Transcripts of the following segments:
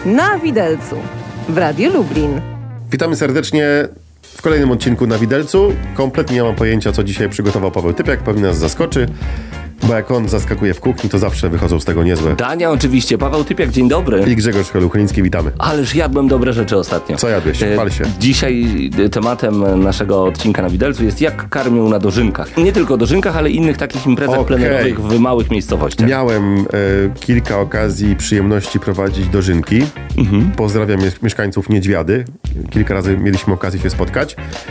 Na Widelcu w Radiu Lublin. Witamy serdecznie w kolejnym odcinku Na Widelcu. Kompletnie nie mam pojęcia, co dzisiaj przygotował Paweł Typiak. Pewnie nas zaskoczy, bo jak on zaskakuje w kuchni, to zawsze wychodzą z tego niezłe. Dania oczywiście. Paweł Typiak, dzień dobry. I Grzegorz Heluchliński, witamy. Ależ jadłem dobre rzeczy ostatnio. Co jadłeś? Chwal się. Dzisiaj tematem naszego odcinka Na Widelcu jest jak karmią na dożynkach. Nie tylko dożynkach, ale innych takich imprezach plenerowych w małych miejscowościach. Miałem kilka okazji, przyjemności prowadzić dożynki. Pozdrawiam mieszkańców Niedźwiady. Kilka razy mieliśmy okazję się spotkać.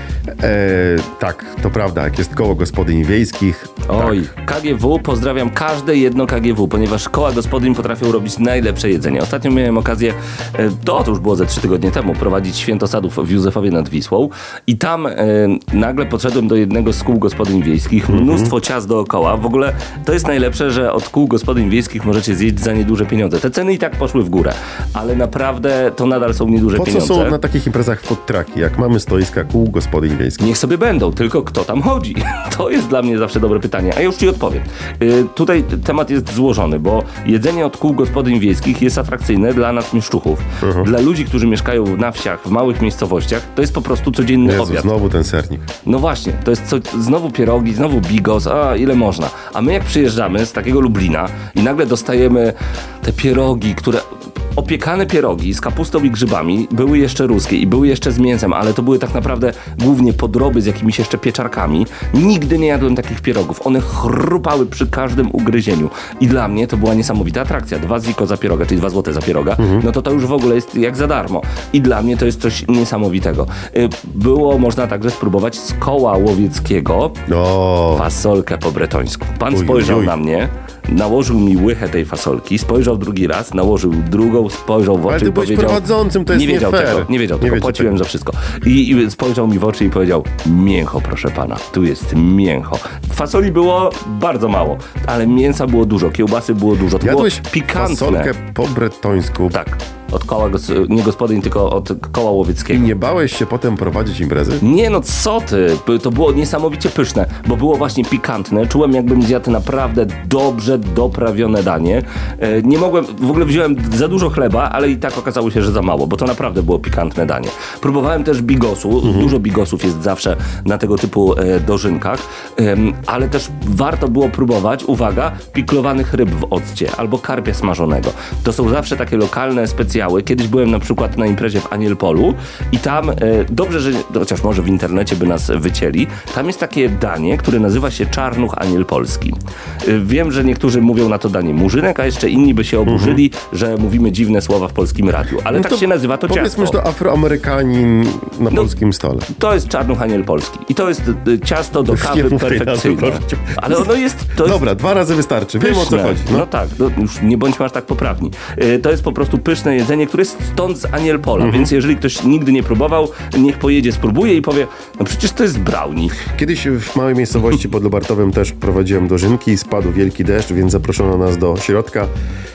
Tak, to prawda, jak jest koło gospodyń wiejskich. Oj, tak. KGW, pozdrawiam każde jedno KGW, ponieważ koła gospodyń potrafią robić najlepsze jedzenie. Ostatnio miałem okazję, to już było ze 3 tygodnie temu, prowadzić święto sadów w Józefowie nad Wisłą i tam nagle podszedłem do jednego z kół gospodyń wiejskich, mnóstwo ciast dookoła. W ogóle to jest najlepsze, że od kół gospodyń wiejskich możecie zjeść za nieduże pieniądze. Te ceny i tak poszły w górę, ale naprawdę to nadal są nieduże pieniądze. Po co są na takich imprezach food trucki, jak mamy stoiska kół gospodyń wiejskich? Niech sobie będą, tylko kto tam chodzi? To jest dla mnie zawsze dobre pytanie, a ja już ci odpowiem. Tutaj temat jest złożony, bo jedzenie od kół gospodyń wiejskich jest atrakcyjne dla nas mieszczuchów. Dla ludzi, którzy mieszkają na wsiach, w małych miejscowościach, to jest po prostu codzienny obiad. Znowu ten sernik. No właśnie, to jest znowu pierogi, znowu bigos, ile można. A my jak przyjeżdżamy z takiego Lublina i nagle dostajemy te pierogi, które... Opiekane pierogi z kapustą i grzybami były jeszcze ruskie i były jeszcze z mięsem, ale to były tak naprawdę głównie podroby z jakimiś jeszcze pieczarkami. Nigdy nie jadłem takich pierogów. One chrupały przy każdym ugryzieniu. I dla mnie to była niesamowita atrakcja. 2 ziko za pieroga, czyli 2 złote za pieroga, no to już w ogóle jest jak za darmo. I dla mnie to jest coś niesamowitego. Było można także spróbować z koła łowieckiego fasolkę po bretońsku. Pan spojrzał na mnie, nałożył mi łychę tej fasolki, spojrzał drugi raz, nałożył drugą, spojrzał w oczy. Ale ty byłeś prowadzącym, to jest nie wiedział fair. tego, nie wiedział tego, płaciłem za wszystko. I spojrzał mi w oczy i powiedział: mięcho, proszę pana, tu jest mięcho. Fasoli było bardzo mało, ale mięsa było dużo, kiełbasy było dużo, to Jadłeś było pikantne. fasolkę po bretońsku? Tak. Od koła, nie gospodyń, tylko od koła łowieckiego. I nie bałeś się potem prowadzić imprezy? Nie, no co ty? To było niesamowicie pyszne, bo było właśnie pikantne. Czułem, jakbym zjadł naprawdę dobrze doprawione danie. Nie mogłem, w ogóle wziąłem za dużo chleba, ale i tak okazało się, że za mało, bo to naprawdę było pikantne danie. Próbowałem też bigosu. Dużo bigosów jest zawsze na tego typu dożynkach, ale też warto było próbować, uwaga, piklowanych ryb w occie albo karpia smażonego. To są zawsze takie lokalne specjały. Kiedyś byłem na przykład na imprezie w Anielpolu i tam, dobrze, że chociaż może w internecie by nas wycięli, tam jest takie danie, które nazywa się czarnuch anielpolski. Wiem, że niektórzy mówią na to danie murzynek, a jeszcze inni by się oburzyli, że mówimy dziwne słowa w polskim radiu. Ale tak się nazywa to ciasto. Powiedzmy, że to Afroamerykanin na polskim stole. To jest czarnuch anielpolski. I to jest ciasto do kawy perfekcyjne. Ale ono jest... Dobra, 2 razy wystarczy. Wiem, o co chodzi. No tak, już nie bądźmy aż tak poprawni. To jest po prostu pyszne jedzenie, które jest stąd z Anielpola, więc jeżeli ktoś nigdy nie próbował, niech pojedzie, spróbuje i powie, no przecież to jest brownie. Kiedyś w małej miejscowości pod Lubartowem też prowadziłem dożynki, spadł wielki deszcz, więc zaproszono nas do środka,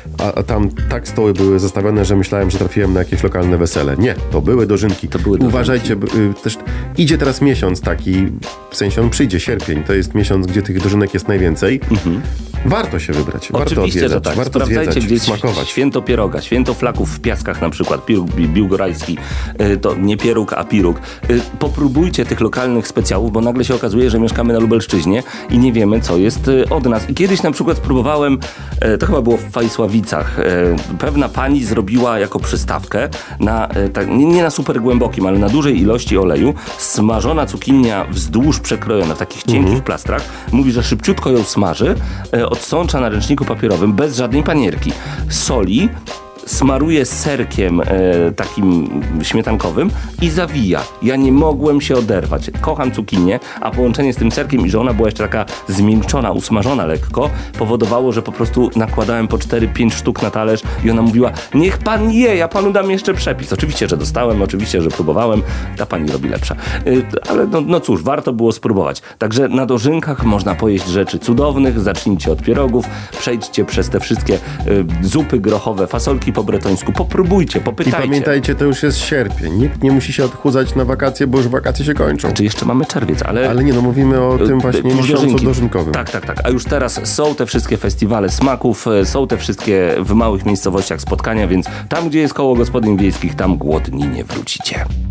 a tam tak stoły były zastawione, że myślałem, że trafiłem na jakieś lokalne wesele. Nie, to były dożynki. Uważajcie, też idzie teraz miesiąc taki, w sensie on przyjdzie, sierpień, to jest miesiąc, gdzie tych dożynek jest najwięcej. Warto się wybrać, warto odwiedzać, że tak. warto Sprawdzajcie zwiedzać, gdzieś smakować. święto pieroga, święto flaków w Piaskach na przykład, piruk biłgorajski, to nie pieróg, a piruk. Popróbujcie tych lokalnych specjałów, bo nagle się okazuje, że mieszkamy na Lubelszczyźnie i nie wiemy, co jest od nas. I kiedyś na przykład spróbowałem, to chyba było w Fajsławicach, pewna pani zrobiła jako przystawkę na, nie na super głębokim, ale na dużej ilości oleju, smażona cukinia wzdłuż przekrojona w takich cienkich plastrach. Mówi, że szybciutko ją smaży, odsącza na ręczniku papierowym bez żadnej panierki, soli, smaruje serkiem takim śmietankowym i zawija. Ja nie mogłem się oderwać. Kocham cukinię, a połączenie z tym serkiem i że ona była jeszcze taka zmiękczona, usmażona lekko, powodowało, że po prostu nakładałem po 4-5 sztuk na talerz i ona mówiła, niech pan je, ja panu dam jeszcze przepis. Oczywiście, że dostałem, oczywiście, że próbowałem. Ta pani robi lepsze. Ale no cóż, warto było spróbować. Także na dożynkach można pojeść rzeczy cudownych. Zacznijcie od pierogów, przejdźcie przez te wszystkie zupy grochowe, fasolki dożynki po bretońsku. Popróbujcie, I popytajcie. pamiętajcie, to już jest sierpień. Nikt nie musi się odchudzać na wakacje, bo już wakacje się kończą. Czy jeszcze mamy czerwiec, Ale nie, no mówimy o tym właśnie miesiącu dożynki. dożynkowym. Tak. A już teraz są te wszystkie festiwale smaków, są te wszystkie w małych miejscowościach spotkania, więc tam, gdzie jest koło gospodyń wiejskich, tam głodni nie wrócicie.